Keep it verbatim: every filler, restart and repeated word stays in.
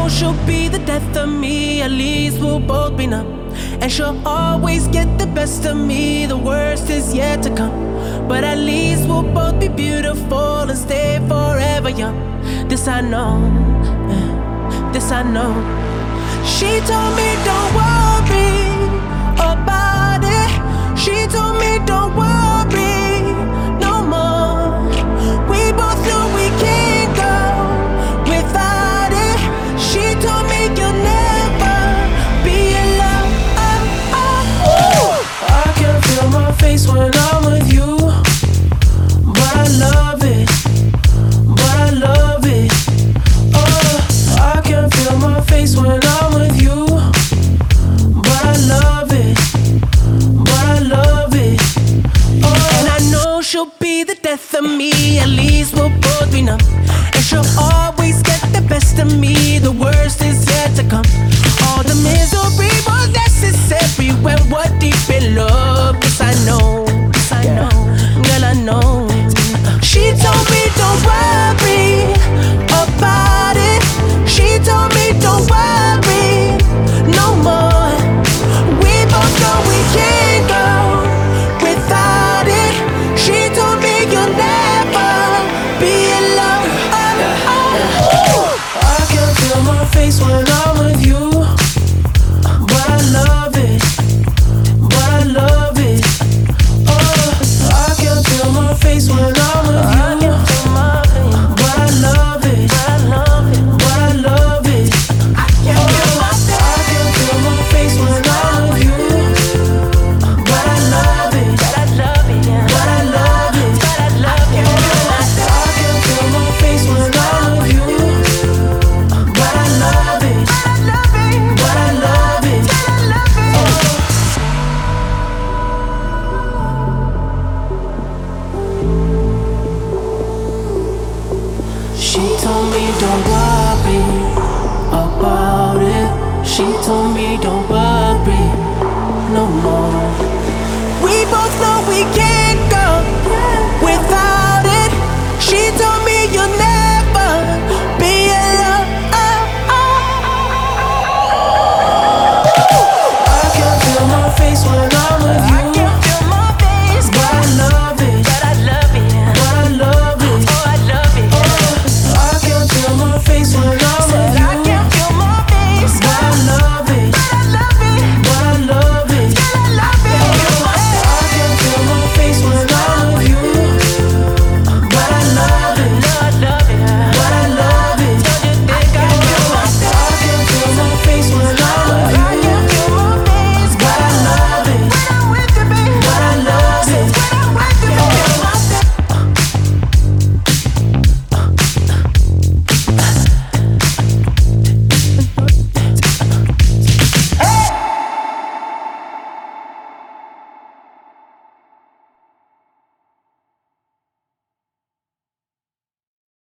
she'll be the death of me, at least we'll both be numb. And she'll always get the best of me, the worst is yet to come. But at least we'll both be beautiful and stay forever young. This I know, yeah, this I know. She told me don't worry about it. She told me don't worry no more. We both know we can't go without it. She told me you'll never be alone. Oh, oh, oh. I can feel my face when I'm with you, but I love it, but I love it. Oh, I can feel my face when I'm with you, but I love it, but I love it. Oh, and I know she'll be the death of me, at least we'll both be numb.